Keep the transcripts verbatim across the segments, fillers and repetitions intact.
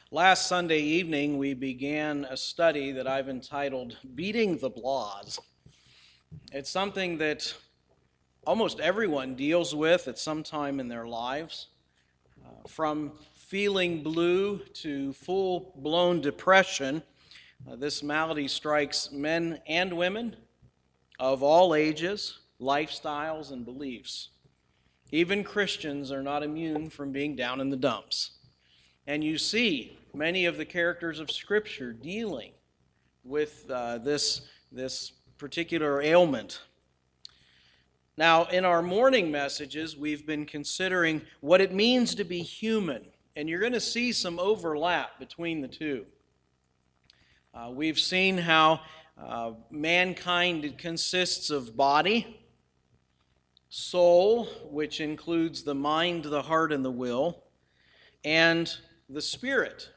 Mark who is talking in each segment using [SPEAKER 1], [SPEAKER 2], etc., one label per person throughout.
[SPEAKER 1] Last Sunday evening, we began a study that I've entitled Beating the Blahs. It's something that almost everyone deals with at some time in their lives, uh, from feeling blue to full-blown depression. Uh, this malady strikes men and women of all ages, lifestyles, and beliefs. Even Christians are not immune from being down in the dumps. And you see many of the characters of Scripture dealing with uh, this, this particular ailment. Now, in our morning messages, we've been considering what it means to be human, and you're going to see some overlap between the two. Uh, we've seen how uh, mankind consists of body, soul, which includes the mind, the heart, and the will, and the Spirit.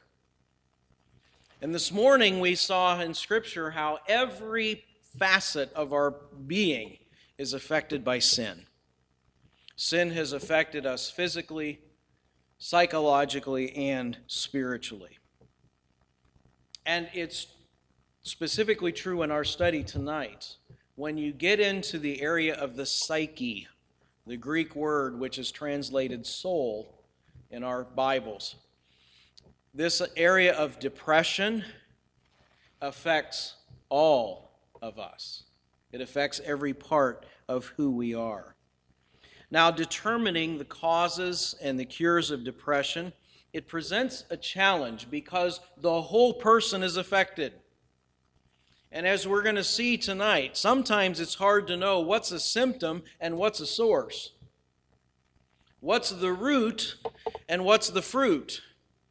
[SPEAKER 1] And this morning we saw in Scripture how every facet of our being is affected by sin. Sin has affected us physically, psychologically, and spiritually. And it's specifically true in our study tonight. When you get into the area of the psyche, the Greek word which is translated soul in our Bibles, this area of depression affects all of us. It affects every part of who we are. Now, determining the causes and the cures of depression, it presents a challenge because the whole person is affected. And as we're going to see tonight, sometimes it's hard to know what's a symptom and what's a source. What's the root and what's the fruit?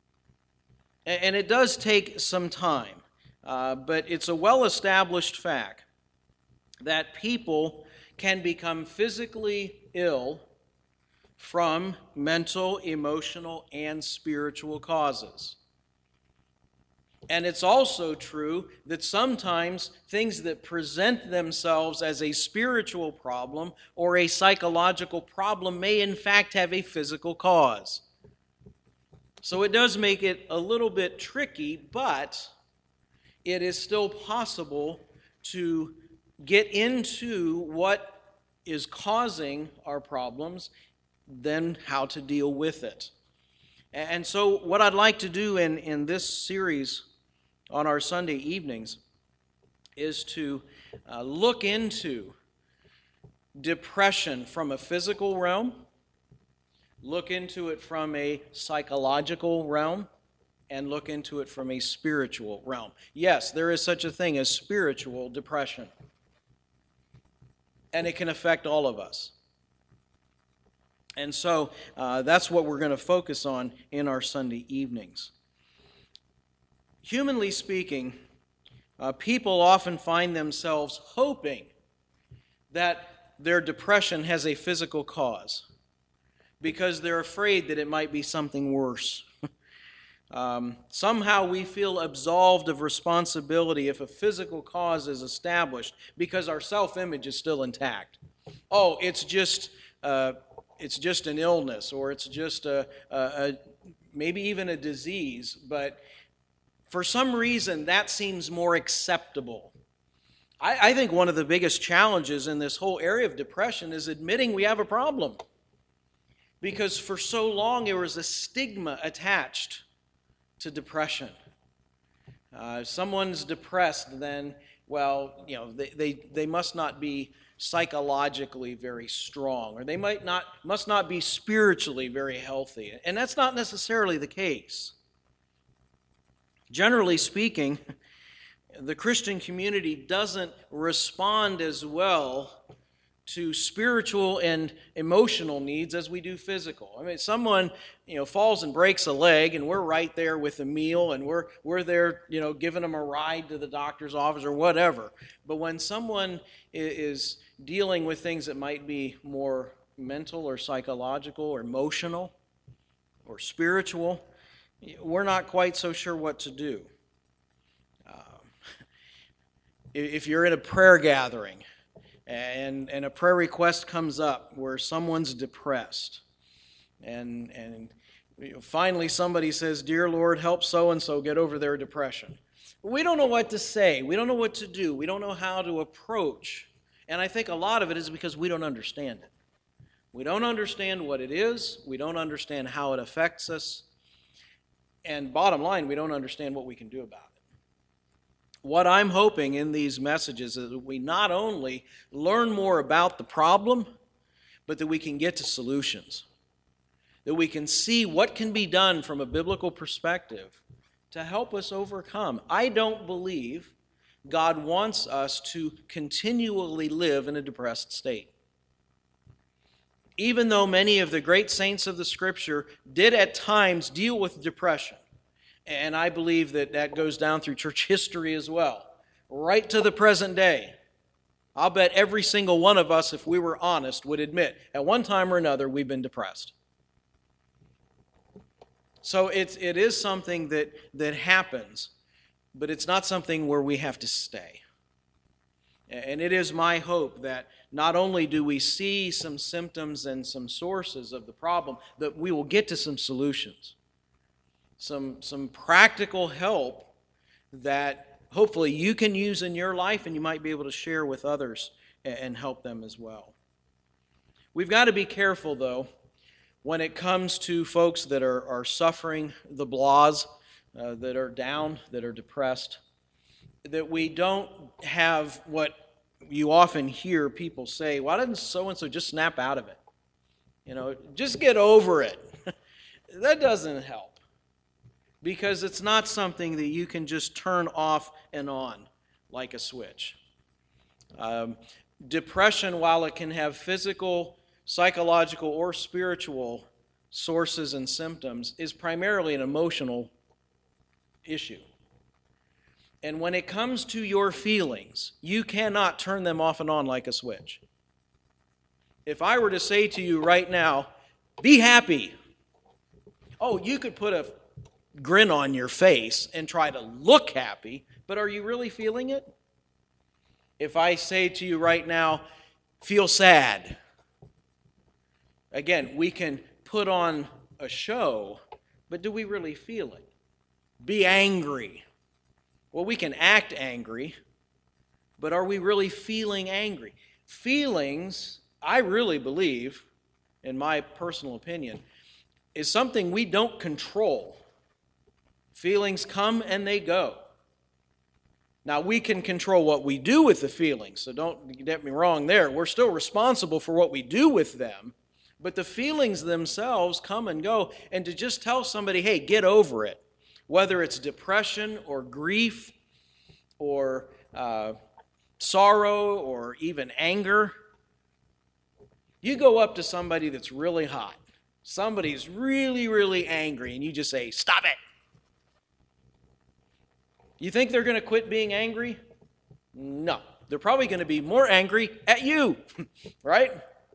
[SPEAKER 1] And it does take some time, uh, but it's a well-established fact that people can become physically ill from mental, emotional, and spiritual causes. And it's also true that sometimes things that present themselves as a spiritual problem or a psychological problem may in fact have a physical cause. So it does make it a little bit tricky, but it is still possible to get into what is causing our problems, then how to deal with it. And so what I'd like to do in, in this series on our Sunday evenings is to uh, look into depression from a physical realm, look into it from a psychological realm, and look into it from a spiritual realm. Yes, there is such a thing as spiritual depression, and it can affect all of us. And so uh, that's what we're going to focus on in our Sunday evenings. Humanly speaking, uh, people often find themselves hoping that their depression has a physical cause, because they're afraid that it might be something worse. um, somehow we feel absolved of responsibility if a physical cause is established because our self-image is still intact. Oh, it's just uh, it's just an illness, or it's just a, a, a maybe even a disease, but for some reason that seems more acceptable. I, I think one of the biggest challenges in this whole area of depression is admitting we have a problem. Because for so long there was a stigma attached to depression. Uh, if someone's depressed, then, well, you know, they, they, they must not be psychologically very strong, or they might not must not be spiritually very healthy. And that's not necessarily the case. Generally speaking, the Christian community doesn't respond as well to spiritual and emotional needs as we do physical. I mean, someone, you know, falls and breaks a leg, and we're right there with a meal, and we're we're there, you know, giving them a ride to the doctor's office or whatever. But when someone is dealing with things that might be more mental or psychological or emotional or spiritual, we're not quite so sure what to do. Um, if you're in a prayer gathering, And, and a prayer request comes up where someone's depressed, and and Finally, somebody says, "Dear Lord, help so-and-so get over their depression." We don't know what to say. We don't know what to do. We don't know how to approach. And I think a lot of it is because we don't understand it. We don't understand what it is. We don't understand how it affects us. And bottom line, we don't understand what we can do about it. What I'm hoping in these messages is that we not only learn more about the problem, but that we can get to solutions. That we can see what can be done from a biblical perspective to help us overcome. I don't believe God wants us to continually live in a depressed state. Even though many of the great saints of the Scripture did at times deal with depression, and I believe that that goes down through church history as well, right to the present day. I'll bet every single one of us, if we were honest, would admit at one time or another we've been depressed. So it's, it is something that, that happens, but it's not something where we have to stay. And it is my hope that not only do we see some symptoms and some sources of the problem, that we will get to some solutions, some, some practical help that hopefully you can use in your life and you might be able to share with others and help them as well. We've got to be careful, though, when it comes to folks that are, are suffering the blahs, uh, that are down, that are depressed, that we don't have what you often hear people say, "Why doesn't so-and-so just snap out of it? You know, just get over it." That doesn't help, because it's not something that you can just turn off and on like a switch. Um, depression, while it can have physical, psychological, or spiritual sources and symptoms, is primarily an emotional issue. And when it comes to your feelings, you cannot turn them off and on like a switch. If I were to say to you right now, "Be happy," oh, you could put a grin on your face and try to look happy, but are you really feeling it? If I say to you right now, "Feel sad," again, we can put on a show, but do we really feel it? Be angry. Well, we can act angry, but are we really feeling angry? Feelings, I really believe, in my personal opinion, is something we don't control. Feelings come and they go. Now, we can control what we do with the feelings, so don't get me wrong there. We're still responsible for what we do with them, but the feelings themselves come and go. And to just tell somebody, "Hey, get over it," whether it's depression or grief or uh, sorrow or even anger. You go up to somebody that's really hot. Somebody's really, really angry, and you just say, "Stop it." You think they're going to quit being angry? No. They're probably going to be more angry at you, right?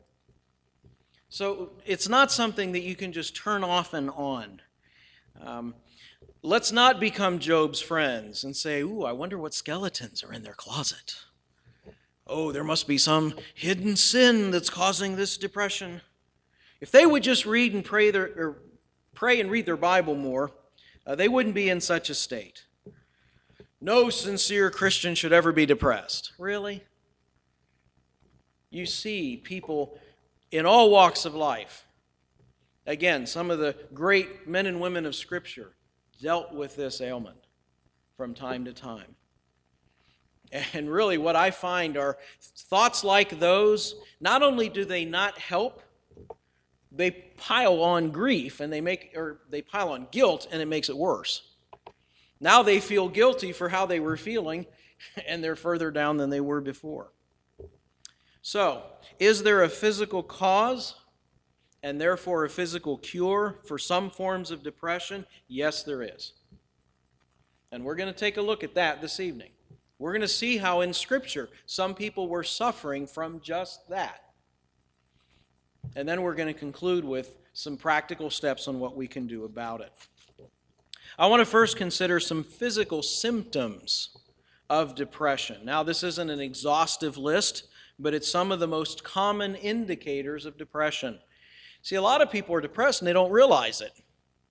[SPEAKER 1] So it's not something that you can just turn off and on. Um, Let's not become Job's friends and say, "Ooh, I wonder what skeletons are in their closet. Oh, there must be some hidden sin that's causing this depression." If they would just read and pray their, or pray and read their Bible more, uh, they wouldn't be in such a state. No sincere Christian should ever be depressed. Really? You see people in all walks of life. Again, some of the great men and women of Scripture dealt with this ailment from time to time. And really what I find are thoughts like those, not only do they not help, they pile on grief and they make or they pile on guilt, and it makes it worse. Now they feel guilty for how they were feeling, and they're further down than they were before. So, is there a physical cause and therefore a physical cure for some forms of depression? Yes, there is. And we're going to take a look at that this evening. We're going to see how in Scripture some people were suffering from just that. And then we're going to conclude with some practical steps on what we can do about it. I want to first consider some physical symptoms of depression. Now, this isn't an exhaustive list, but it's some of the most common indicators of depression. See, a lot of people are depressed and they don't realize it.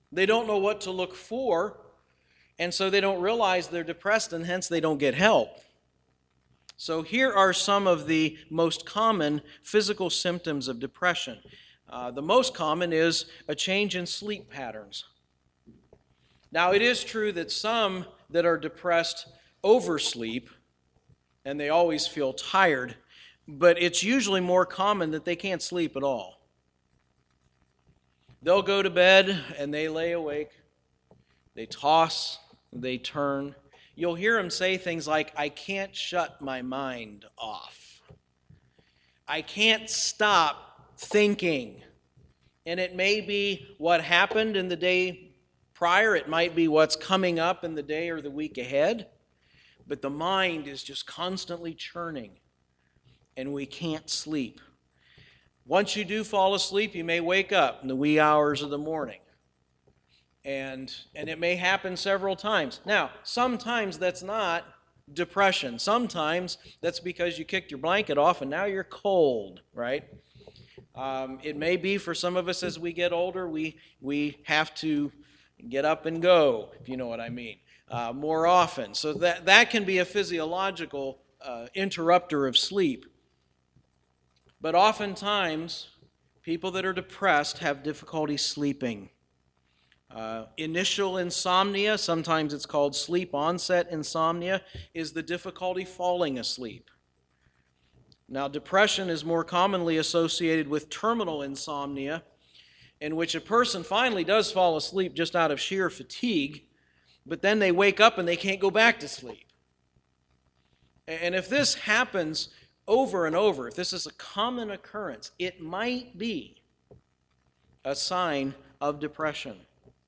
[SPEAKER 1] They don't know what to look for, and so they don't realize they're depressed, and hence they don't get help. So here are some of the most common physical symptoms of depression. Uh, the most common is a change in sleep patterns. Now, it is true that some that are depressed oversleep, and they always feel tired, but it's usually more common that they can't sleep at all. They'll go to bed, and they lay awake. They toss, they turn. You'll hear them say things like, I can't shut my mind off. I can't stop thinking. And it may be what happened in the day prior. It might be what's coming up in the day or the week ahead. But the mind is just constantly churning, and we can't sleep. Once you do fall asleep, you may wake up in the wee hours of the morning. And, and it may happen several times. Now, sometimes that's not depression. Sometimes that's because you kicked your blanket off and now you're cold, right? Um, it may be for some of us as we get older, we, we have to get up and go, if you know what I mean, uh, more often. So that, that can be a physiological uh, interrupter of sleep. But oftentimes, people that are depressed have difficulty sleeping. Uh, initial insomnia, sometimes it's called sleep onset insomnia, is the difficulty falling asleep. Now, depression is more commonly associated with terminal insomnia, in which a person finally does fall asleep just out of sheer fatigue, but then they wake up and they can't go back to sleep. And if this happens over and over, if this is a common occurrence, it might be a sign of depression.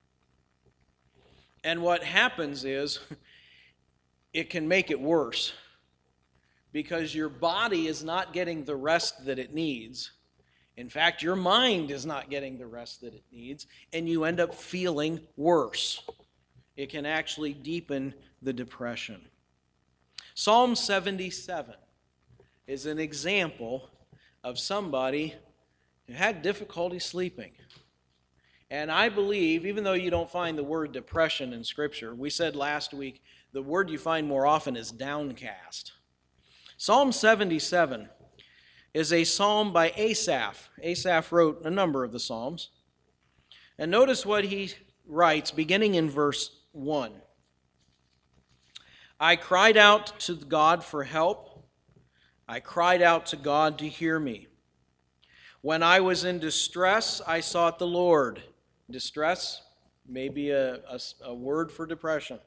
[SPEAKER 1] And what happens is, it can make it worse because your body is not getting the rest that it needs. In fact, your mind is not getting the rest that it needs, and you end up feeling worse. It can actually deepen the depression. Psalm seventy-seven is an example of somebody who had difficulty sleeping. And I believe, even though you don't find the word depression in Scripture, we said last week the word you find more often is downcast. Psalm seventy-seven is a psalm by Asaph. Asaph wrote a number of the psalms. And notice what he writes, beginning in verse one. I cried out to God for help. I cried out to God to hear me. When I was in distress, I sought the Lord. Distress may be a, a, a word for depression.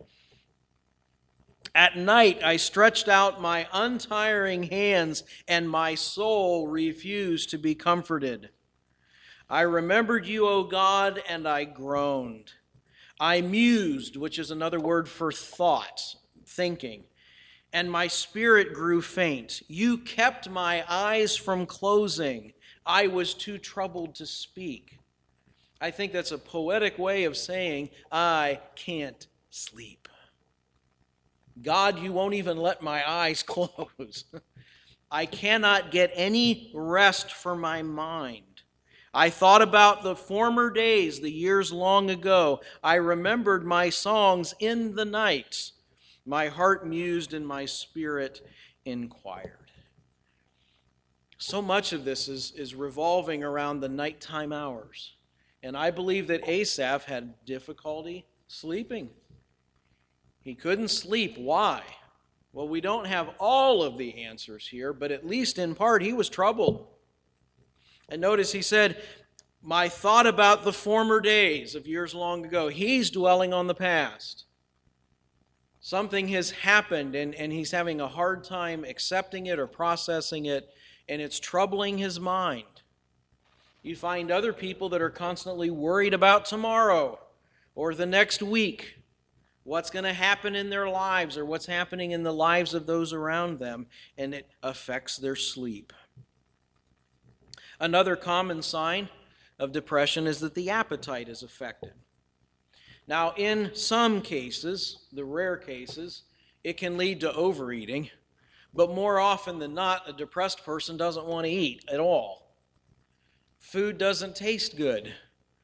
[SPEAKER 1] At night I stretched out my untiring hands, and my soul refused to be comforted. I remembered you, O God, and I groaned. I mused, which is another word for thought, thinking, and my spirit grew faint. You kept my eyes from closing. I was too troubled to speak. I think that's a poetic way of saying, I can't sleep. God, you won't even let my eyes close. I cannot get any rest for my mind. I thought about the former days, the years long ago. I remembered my songs in the night. My heart mused and my spirit inquired. So much of this is, is revolving around the nighttime hours. And I believe that Asaph had difficulty sleeping. He couldn't sleep. Why? Well, we don't have all of the answers here, but at least in part he was troubled. And notice he said, my thought about the former days of years long ago. He's dwelling on the past. Something has happened, and, and he's having a hard time accepting it or processing it, and it's troubling his mind. You find other people that are constantly worried about tomorrow or the next week, what's going to happen in their lives or what's happening in the lives of those around them, and it affects their sleep. Another common sign of depression is that the appetite is affected. Now, in some cases, the rare cases, it can lead to overeating, but more often than not, a depressed person doesn't want to eat at all. Food doesn't taste good.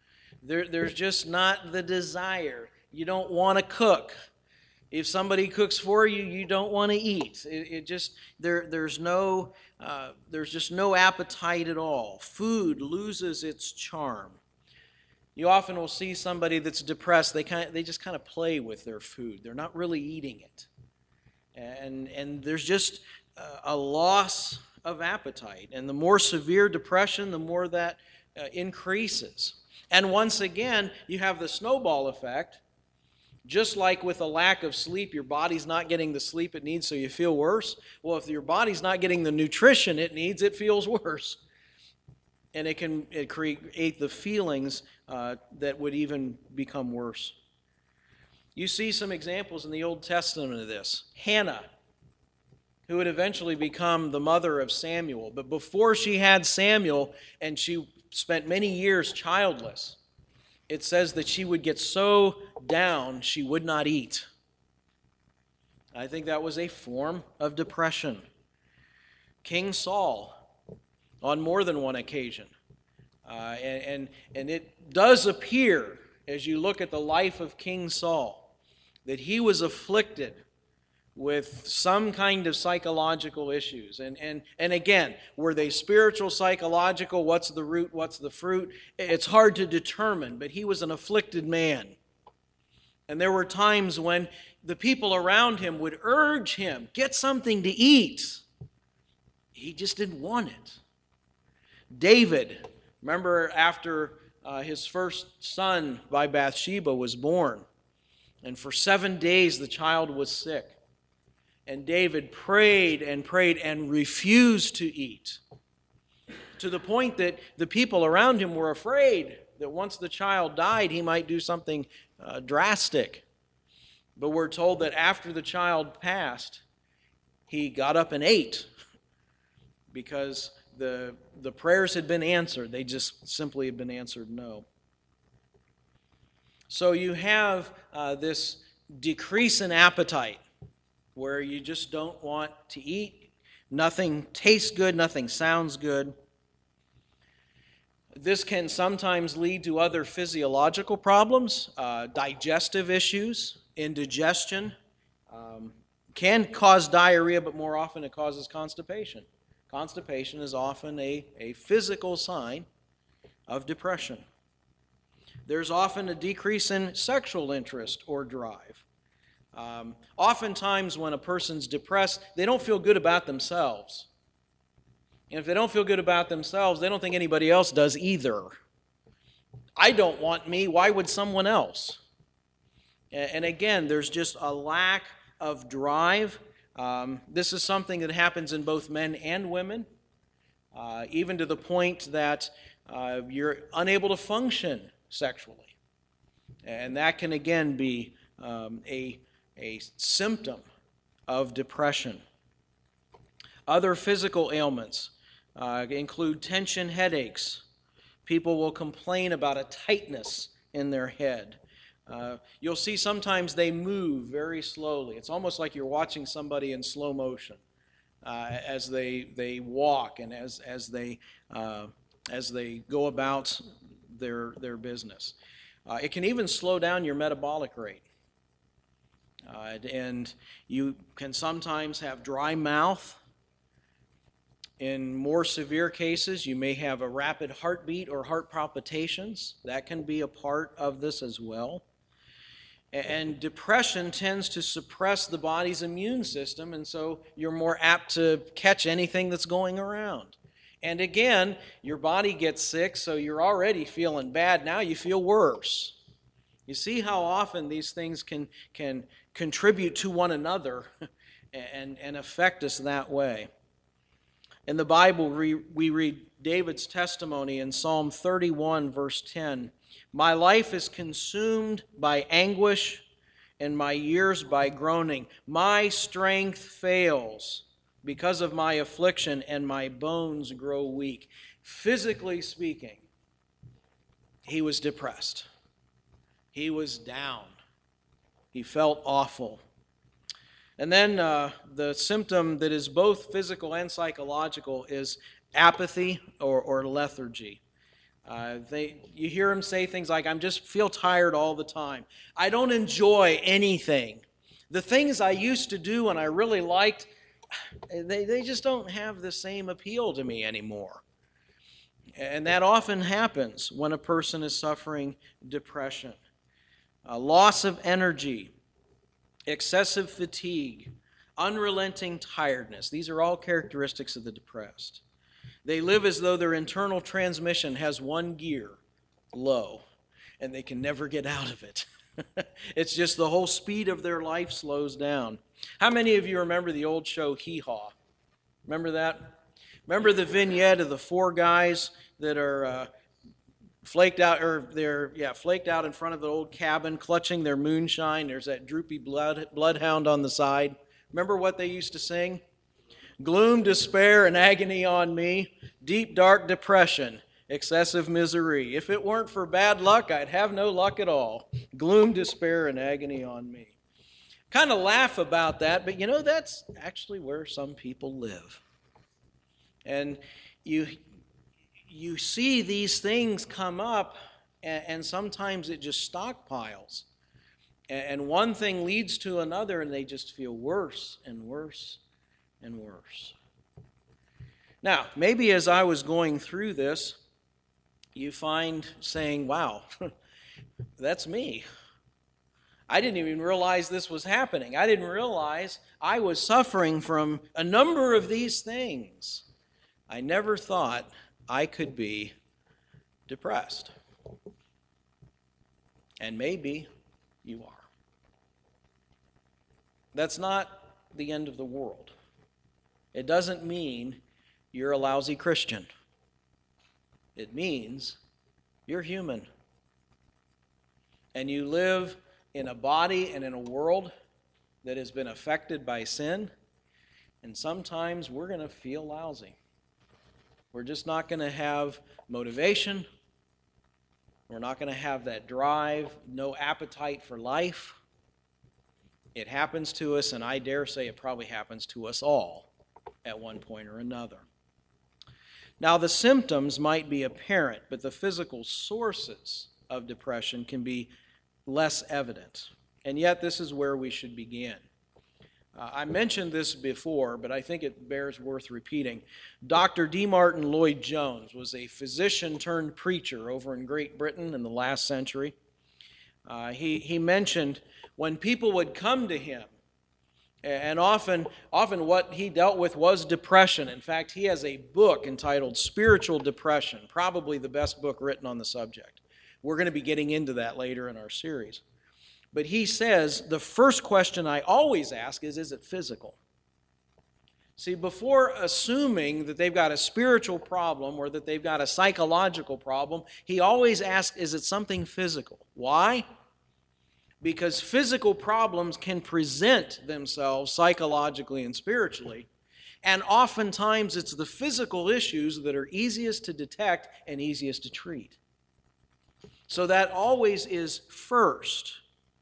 [SPEAKER 1] There, there's just not the desire. You don't want to cook. If somebody cooks for you, you don't want to eat. It, it just there. There's no. Uh, there's just no appetite at all. Food loses its charm. You often will see somebody that's depressed. They kind of, they just kind of play with their food. They're not really eating it, and and there's just a loss of appetite. And the more severe depression, the more that uh, increases. And once again, you have the snowball effect. Just like with a lack of sleep, your body's not getting the sleep it needs, so you feel worse. Well, if your body's not getting the nutrition it needs, it feels worse. And it can it create the feelings uh, that would even become worse. You see some examples in the Old Testament of this. Hannah, who would eventually become the mother of Samuel. But before she had Samuel, and she spent many years childless, it says that she would get so down she would not eat. I think that was a form of depression. King Saul, on more than one occasion. Uh, and, and, and it does appear, as you look at the life of King Saul, that he was afflicted with some kind of psychological issues. And, and, and again, were they spiritual, psychological? What's the root? What's the fruit? It's hard to determine, but he was an afflicted man. And there were times when the people around him would urge him, get something to eat. He just didn't want it. David, remember after uh, his first son by Bathsheba was born, and for seven days the child was sick. And David prayed and prayed and refused to eat, to the point that the people around him were afraid that once the child died, he might do something uh, drastic. But we're told that after the child passed, he got up and ate because the, the prayers had been answered. They just simply had been answered no. So you have uh, this decrease in appetite, where you just don't want to eat. Nothing tastes good, nothing sounds good. This can sometimes lead to other physiological problems, uh, digestive issues, indigestion. Um, can cause diarrhea, but more often it causes constipation. Constipation is often a, a physical sign of depression. There's often a decrease in sexual interest or drive. Um, oftentimes when a person's depressed, they don't feel good about themselves. And if they don't feel good about themselves, they don't think anybody else does either. I don't want me, why would someone else? And, and again, there's just a lack of drive. Um, this is something that happens in both men and women, uh, even to the point that uh, you're unable to function sexually. And that can again be um, a a symptom of depression. Other physical ailments uh, include tension headaches. People will complain about a tightness in their head. Uh, you'll see sometimes they move very slowly. It's almost like you're watching somebody in slow motion uh, as they they walk and as as they uh, as they go about their their business. Uh, it can even slow down your metabolic rate. Uh, and you can sometimes have dry mouth. In more severe cases, you may have a rapid heartbeat or heart palpitations. That can be a part of this as well. And depression tends to suppress the body's immune system, and so you're more apt to catch anything that's going around. And again, your body gets sick, so you're already feeling bad. Now you feel worse. You see how often these things can, can contribute to one another and, and affect us that way. In the Bible, we, we read David's testimony in Psalm thirty-one, verse ten. My life is consumed by anguish, and my years by groaning. My strength fails because of my affliction, and my bones grow weak. Physically speaking, he was depressed. He was down. He felt awful. And then uh, the symptom that is both physical and psychological is apathy or, or lethargy. Uh, they, you hear them say things like, I just feel tired all the time. I don't enjoy anything. The things I used to do and I really liked, they, they just don't have the same appeal to me anymore. And that often happens when a person is suffering depression. A loss of energy, excessive fatigue, unrelenting tiredness. These are all characteristics of the depressed. They live as though their internal transmission has one gear, low, and they can never get out of it. It's just the whole speed of their life slows down. How many of you remember the old show Hee Haw? Remember that? Remember the vignette of the four guys that are uh, flaked out, or they're yeah flaked out in front of the old cabin, clutching their moonshine. There's that droopy blood bloodhound on the side. Remember what they used to sing? Gloom, despair, and agony on me, deep, dark depression, excessive misery. If it weren't for bad luck, I'd have no luck at all. Gloom, despair, and agony on me. Kind of laugh about that, but you know, that's actually where some people live. And you, you see these things come up, and, and sometimes it just stockpiles. And, and one thing leads to another, and they just feel worse and worse and worse. Now, maybe as I was going through this, you find saying, wow, that's me. I didn't even realize this was happening. I didn't realize I was suffering from a number of these things. I never thought I could be depressed. And maybe you are. That's not the end of the world. It doesn't mean you're a lousy Christian. It means you're human. And you live in a body and in a world that has been affected by sin. And sometimes we're going to feel lousy. We're just not going to have motivation. We're not going to have that drive, no appetite for life. It happens to us, and I dare say it probably happens to us all at one point or another. Now, the symptoms might be apparent, but the physical sources of depression can be less evident. And yet, this is where we should begin. Uh, I mentioned this before, but I think it bears worth repeating. Doctor D. Martin Lloyd-Jones was a physician turned preacher over in Great Britain in the last century. Uh, he, he mentioned when people would come to him, and often, often what he dealt with was depression. In fact, he has a book entitled Spiritual Depression, probably the best book written on the subject. We're going to be getting into that later in our series. But he says, the first question I always ask is, is it physical? See, before assuming that they've got a spiritual problem or that they've got a psychological problem, he always asks, is it something physical? Why? Because physical problems can present themselves psychologically and spiritually, and oftentimes it's the physical issues that are easiest to detect and easiest to treat. So that always is first.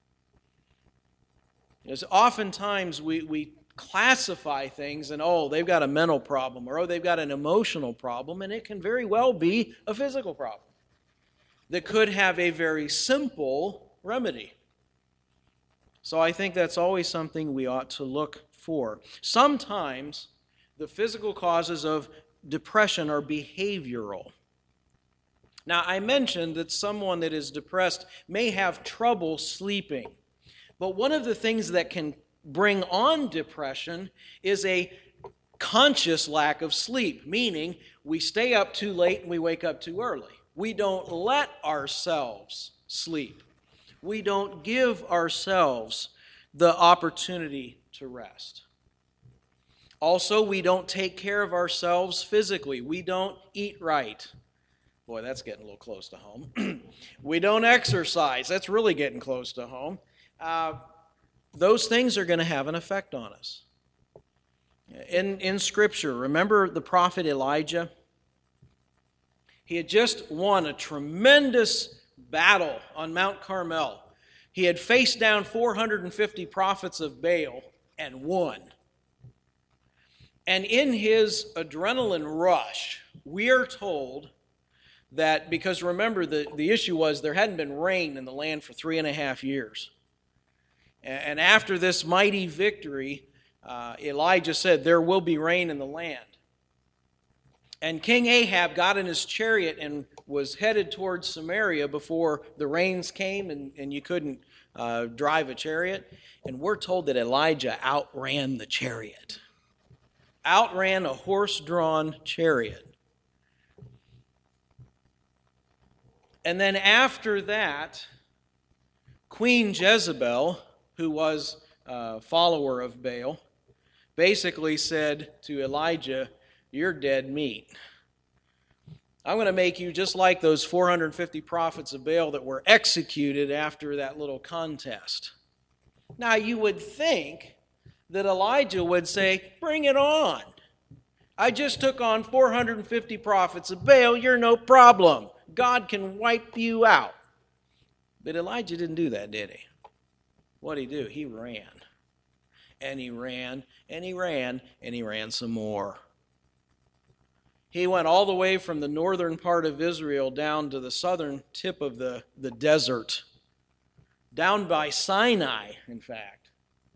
[SPEAKER 1] Because oftentimes we, we classify things and, oh, they've got a mental problem, or oh, they've got an emotional problem, and it can very well be a physical problem that could have a very simple remedy. So I think that's always something we ought to look for. Sometimes the physical causes of depression are behavioral. Now, I mentioned that someone that is depressed may have trouble sleeping. But one of the things that can bring on depression is a conscious lack of sleep, meaning we stay up too late and we wake up too early. We don't let ourselves sleep. We don't give ourselves the opportunity to rest. Also, we don't take care of ourselves physically. We don't eat right. Boy, that's getting a little close to home. We don't exercise. That's really getting close to home. Uh, those things are going to have an effect on us. In, in Scripture, remember the prophet Elijah? He had just won a tremendous battle on Mount Carmel. He had faced down four hundred fifty prophets of Baal and won. And in his adrenaline rush, we are told that, because remember, the, the issue was there hadn't been rain in the land for three and a half years. And after this mighty victory, uh, Elijah said, there will be rain in the land. And King Ahab got in his chariot and was headed towards Samaria before the rains came and, and you couldn't uh, drive a chariot. And we're told that Elijah outran the chariot. Outran a horse-drawn chariot. And then after that, Queen Jezebel, who was a follower of Baal, basically said to Elijah, you're dead meat. I'm going to make you just like those four hundred fifty prophets of Baal that were executed after that little contest. Now, you would think that Elijah would say, bring it on. I just took on four hundred fifty prophets of Baal. You're no problem. God can wipe you out. But Elijah didn't do that, did he? What did he do? He ran. And he ran, and he ran, and he ran some more. He went all the way from the northern part of Israel down to the southern tip of the, the desert, down by Sinai, in fact.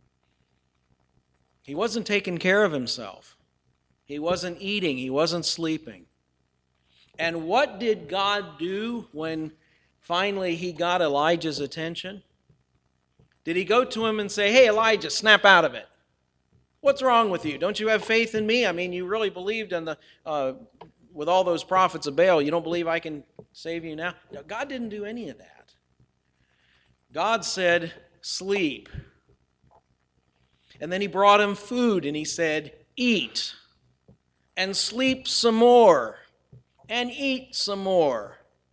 [SPEAKER 1] He wasn't taking care of himself. He wasn't eating. He wasn't sleeping. And what did God do when finally he got Elijah's attention? Did he go to him and say, hey, Elijah, snap out of it? What's wrong with you? Don't you have faith in me? I mean, you really believed in the uh, with all those prophets of Baal. You don't believe I can save you now? No, God didn't do any of that. God said, sleep. And then he brought him food and he said, eat. And sleep some more. And eat some more.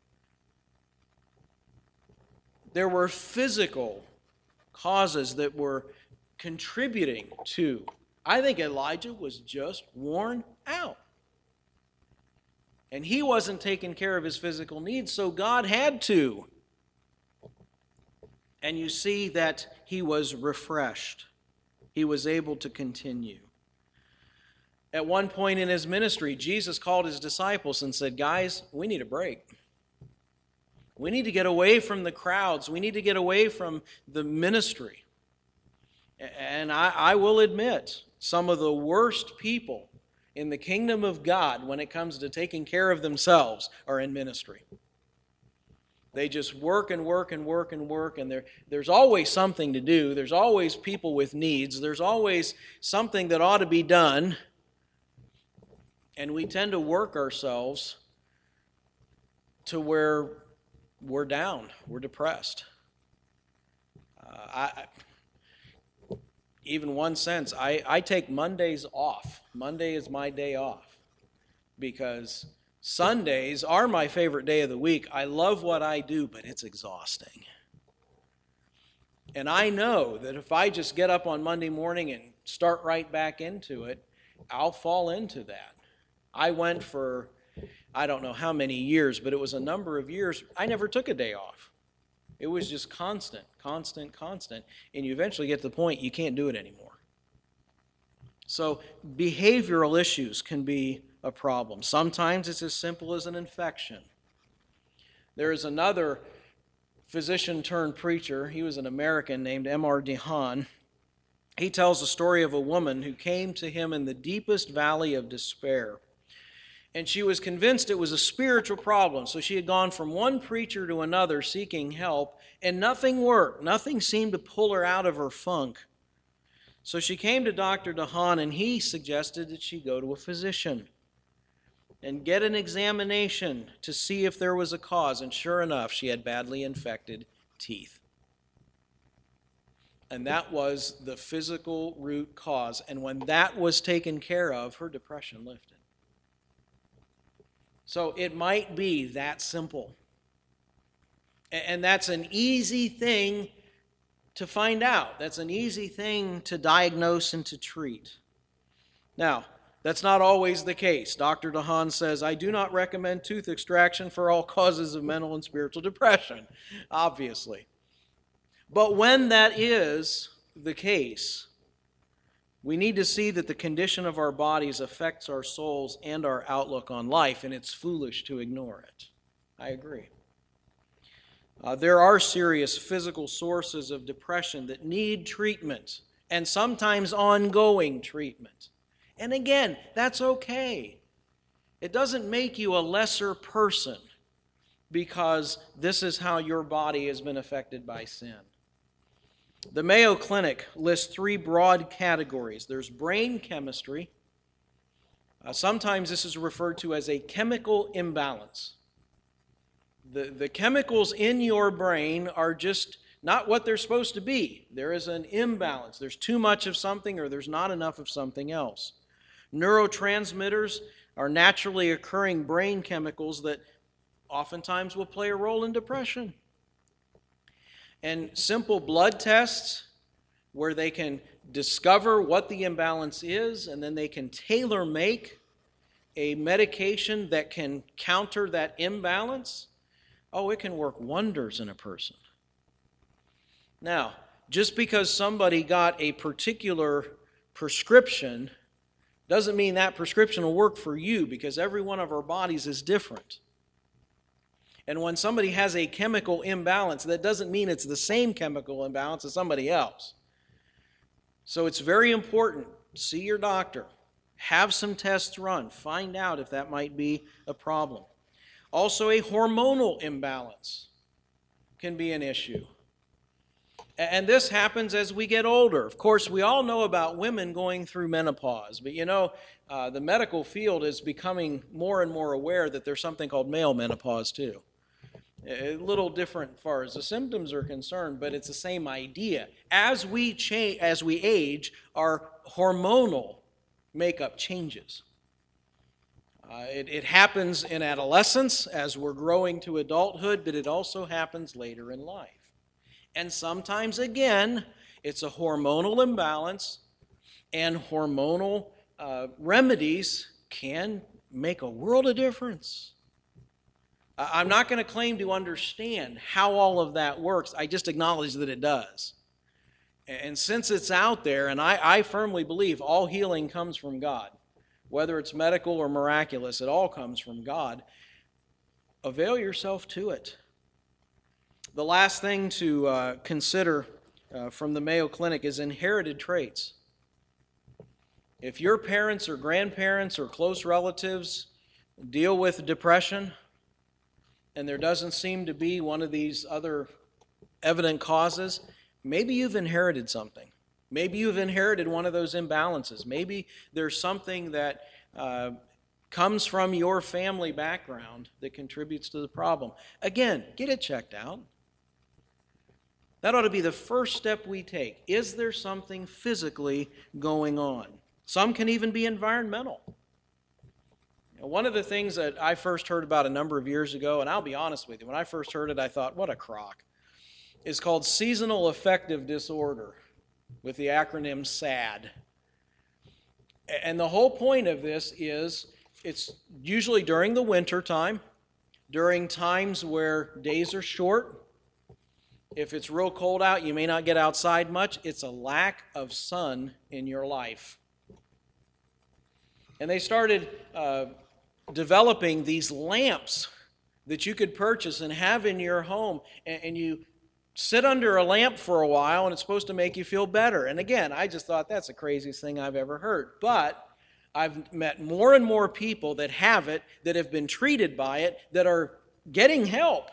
[SPEAKER 1] There were physical causes that were contributing to. I think Elijah was just worn out. And he wasn't taking care of his physical needs, so God had to. And you see that he was refreshed. He was able to continue. At one point in his ministry, Jesus called his disciples and said, guys, we need a break. We need to get away from the crowds. We need to get away from the ministry. And I, I will admit, some of the worst people in the kingdom of God when it comes to taking care of themselves are in ministry. They just work and work and work and work, and there, there's always something to do. There's always people with needs. There's always something that ought to be done. And we tend to work ourselves to where we're down, we're depressed. Uh, I, even one sense, I, I take Mondays off. Monday is my day off because Sundays are my favorite day of the week. I love what I do, but it's exhausting. And I know that if I just get up on Monday morning and start right back into it, I'll fall into that. I went for, I don't know how many years, but it was a number of years. I never took a day off. It was just constant, constant, constant. And you eventually get to the point you can't do it anymore. So behavioral issues can be a problem. Sometimes it's as simple as an infection. There is another physician turned preacher. He was an American named M R DeHaan. He tells the story of a woman who came to him in the deepest valley of despair. And she was convinced it was a spiritual problem. So she had gone from one preacher to another seeking help, and nothing worked. Nothing seemed to pull her out of her funk. So she came to Doctor DeHaan, and he suggested that she go to a physician and get an examination to see if there was a cause. And sure enough, she had badly infected teeth. And that was the physical root cause. And when that was taken care of, her depression lifted. So it might be that simple. And that's an easy thing to find out. That's an easy thing to diagnose and to treat. Now, that's not always the case. Doctor DeHaan says, I do not recommend tooth extraction for all causes of mental and spiritual depression, obviously. But when that is the case, we need to see that the condition of our bodies affects our souls and our outlook on life, and it's foolish to ignore it. I agree. Uh, there are serious physical sources of depression that need treatment, and sometimes ongoing treatment. And again, that's okay. It doesn't make you a lesser person because this is how your body has been affected by sin. The Mayo Clinic lists three broad categories. There's brain chemistry. Uh, sometimes this is referred to as a chemical imbalance. The, the chemicals in your brain are just not what they're supposed to be. There is an imbalance. There's too much of something or there's not enough of something else. Neurotransmitters are naturally occurring brain chemicals that oftentimes will play a role in depression. And simple blood tests where they can discover what the imbalance is and then they can tailor-make a medication that can counter that imbalance. Oh, it can work wonders in a person. Now, just because somebody got a particular prescription doesn't mean that prescription will work for you, because every one of our bodies is different. And when somebody has a chemical imbalance, that doesn't mean it's the same chemical imbalance as somebody else. So it's very important. See your doctor. Have some tests run. Find out if that might be a problem. Also, a hormonal imbalance can be an issue. And this happens as we get older. Of course, we all know about women going through menopause. But you know, uh, the medical field is becoming more and more aware that there's something called male menopause too. A little different as far as the symptoms are concerned, but it's the same idea. As we change, as we age, our hormonal makeup changes. Uh, it, it happens in adolescence as we're growing to adulthood, but it also happens later in life. And sometimes, again, it's a hormonal imbalance, and hormonal uh, remedies can make a world of difference. I'm not going to claim to understand how all of that works. I just acknowledge that it does. And since it's out there, and I, I firmly believe all healing comes from God, whether it's medical or miraculous, it all comes from God. Avail yourself to it. The last thing to uh, consider uh, from the Mayo Clinic is inherited traits. If your parents or grandparents or close relatives deal with depression, and there doesn't seem to be one of these other evident causes, maybe you've inherited something. Maybe you've inherited one of those imbalances. Maybe there's something that uh, comes from your family background that contributes to the problem. Again, get it checked out. That ought to be the first step we take. Is there something physically going on? Some can even be environmental. One of the things that I first heard about a number of years ago, and I'll be honest with you, when I first heard it, I thought, what a crock, is called seasonal affective disorder, with the acronym SAD. And the whole point of this is it's usually during the winter time, during times where days are short. If it's real cold out, you may not get outside much. It's a lack of sun in your life. And they started uh, developing these lamps that you could purchase and have in your home, and, and you sit under a lamp for a while, and it's supposed to make you feel better. And again, I just thought that's the craziest thing I've ever heard. But I've met more and more people that have it, that have been treated by it, that are getting help.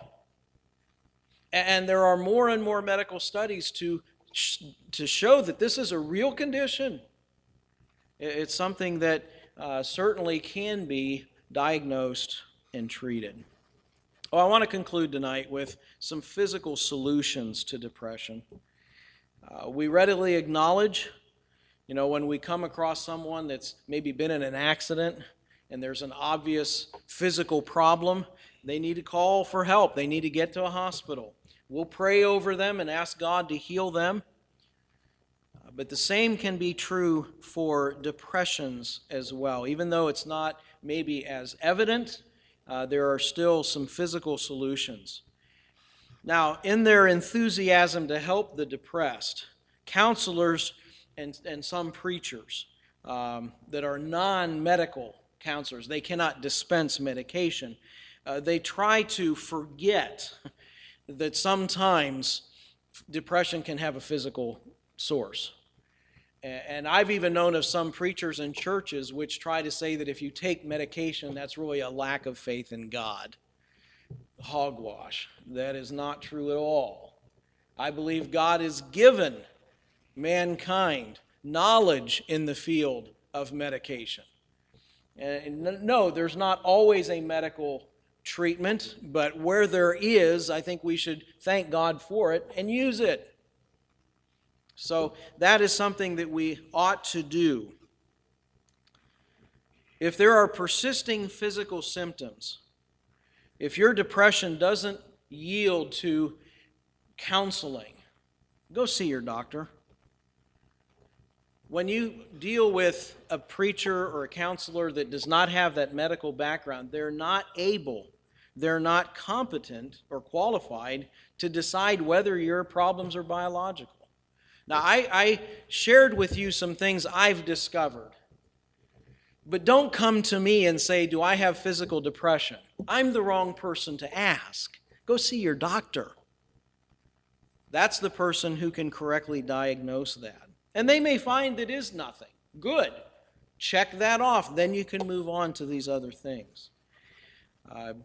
[SPEAKER 1] And there are more and more medical studies to, to show that this is a real condition. It's something that uh, certainly can be diagnosed and treated. Well, I want to conclude tonight with some physical solutions to depression. Uh, we readily acknowledge, you know, when we come across someone that's maybe been in an accident and there's an obvious physical problem, they need to call for help. They need to get to a hospital. We'll pray over them and ask God to heal them. Uh, but the same can be true for depressions as well. Even though it's not maybe as evident, uh, there are still some physical solutions. Now, in their enthusiasm to help the depressed, counselors and, and some preachers um, that are non-medical counselors, they cannot dispense medication, Uh, they try to forget that sometimes depression can have a physical source. And I've even known of some preachers in churches which try to say that if you take medication, that's really a lack of faith in God. Hogwash. That is not true at all. I believe God has given mankind knowledge in the field of medication. And no, there's not always a medical treatment, but where there is, I think we should thank God for it and use it. So that is something that we ought to do. If there are persisting physical symptoms, if your depression doesn't yield to counseling, go see your doctor. When you deal with a preacher or a counselor that does not have that medical background, they're not able, they're not competent or qualified to decide whether your problems are biological. Now, I, I shared with you some things I've discovered. But don't come to me and say, do I have physical depression? I'm the wrong person to ask. Go see your doctor. That's the person who can correctly diagnose that. And they may find that it is nothing. Good. Check that off. Then you can move on to these other things. Uh,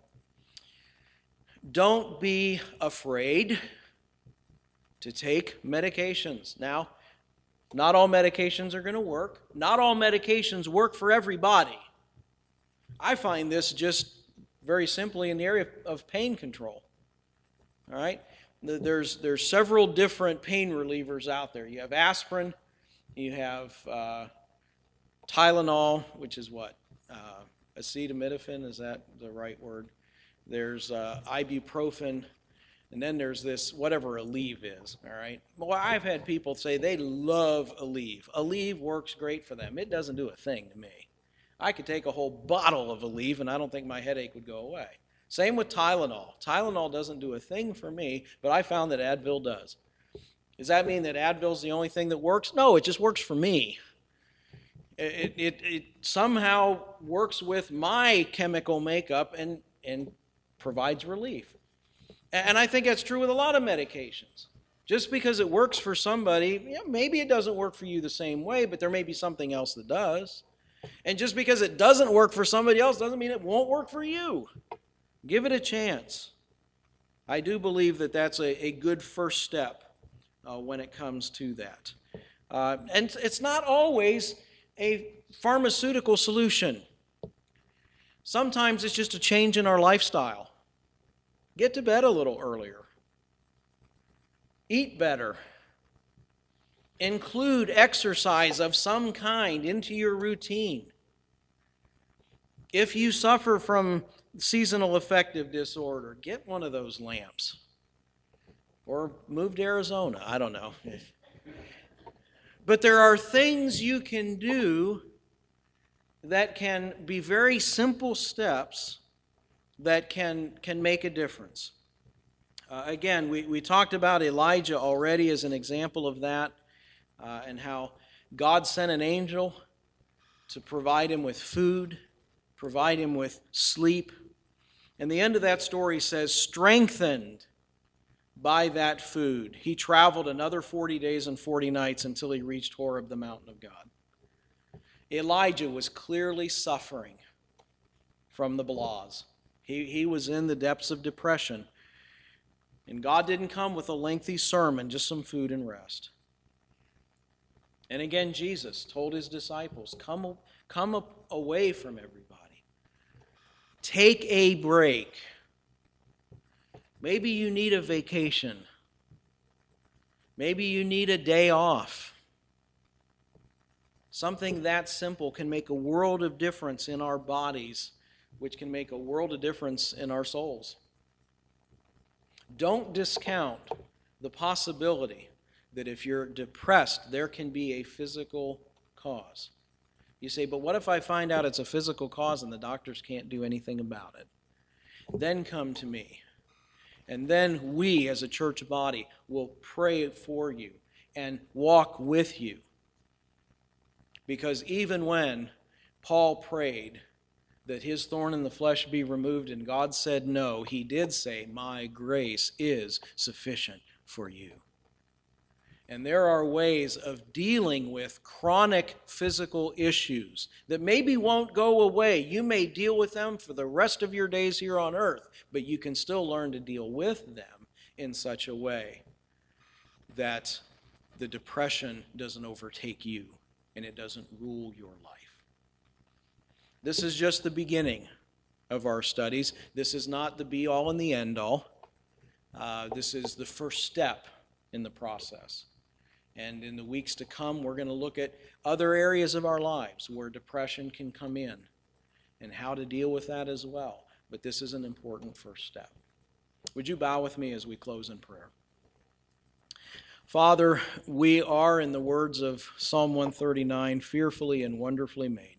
[SPEAKER 1] don't be afraid to take medications. Now, not all medications are going to work. Not all medications work for everybody. I find this just very simply in the area of pain control. All right? There's, there's several different pain relievers out there. You have aspirin, you have uh, Tylenol, which is what? Uh, acetaminophen, is that the right word? There's uh, ibuprofen. And then there's this, whatever Aleve is, all right? Well, I've had people say they love Aleve. Aleve works great for them. It doesn't do a thing to me. I could take a whole bottle of Aleve, and I don't think my headache would go away. Same with Tylenol. Tylenol doesn't do a thing for me, but I found that Advil does. Does that mean that Advil's the only thing that works? No, it just works for me. It, it, it somehow works with my chemical makeup and, and provides relief. And I think that's true with a lot of medications. Just because it works for somebody, yeah, maybe it doesn't work for you the same way, but there may be something else that does. And just because it doesn't work for somebody else doesn't mean it won't work for you. Give it a chance. I do believe that that's a, a good first step uh, when it comes to that. Uh, and it's not always a pharmaceutical solution. Sometimes it's just a change in our lifestyle. Get to bed a little earlier. Eat better. Include exercise of some kind into your routine. If you suffer from seasonal affective disorder, get one of those lamps. Or move to Arizona. I don't know. But there are things you can do that can be very simple steps that can, can make a difference. Uh, again, we, we talked about Elijah already as an example of that, uh, and how God sent an angel to provide him with food, provide him with sleep. And the end of that story says, strengthened by that food, he traveled another forty days and forty nights until he reached Horeb, the mountain of God. Elijah was clearly suffering from the blahs. He, he was in the depths of depression. And God didn't come with a lengthy sermon, just some food and rest. And again, Jesus told his disciples, come, come up away from everybody. Take a break. Maybe you need a vacation. Maybe you need a day off. Something that simple can make a world of difference in our bodies, which can make a world of difference in our souls. Don't discount the possibility that if you're depressed, there can be a physical cause. You say, but what if I find out it's a physical cause and the doctors can't do anything about it? Then come to me. And then we, as a church body, will pray for you and walk with you. Because even when Paul prayed that his thorn in the flesh be removed, and God said no, he did say, "My grace is sufficient for you." And there are ways of dealing with chronic physical issues that maybe won't go away. You may deal with them for the rest of your days here on earth, but you can still learn to deal with them in such a way that the depression doesn't overtake you and it doesn't rule your life. This is just the beginning of our studies. This is not the be-all and the end-all. Uh, this is the first step in the process. And in the weeks to come, we're going to look at other areas of our lives where depression can come in and how to deal with that as well. But this is an important first step. Would you bow with me as we close in prayer? Father, we are, in the words of Psalm one thirty-nine, fearfully and wonderfully made.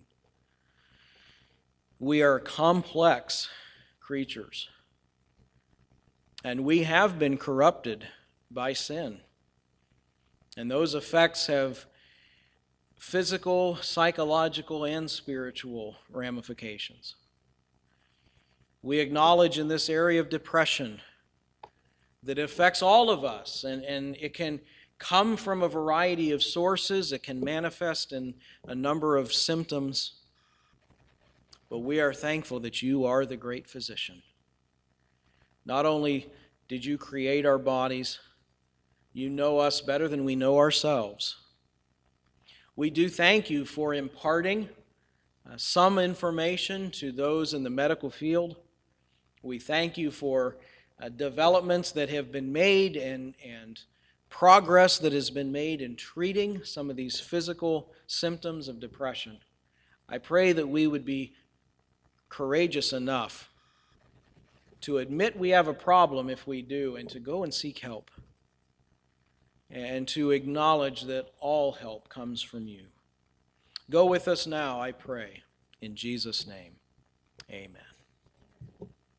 [SPEAKER 1] We are complex creatures, and we have been corrupted by sin. And those effects have physical, psychological, and spiritual ramifications. We acknowledge in this area of depression that it affects all of us, and, and it can come from a variety of sources. It can manifest in a number of symptoms. But we are thankful that you are the great physician. Not only did you create our bodies, you know us better than we know ourselves. We do thank you for imparting uh, some information to those in the medical field. We thank you for uh, developments that have been made and, and progress that has been made in treating some of these physical symptoms of depression. I pray that we would be courageous enough to admit we have a problem if we do, and to go and seek help, and to acknowledge that all help comes from you. Go with us now, I pray. In Jesus' name, amen.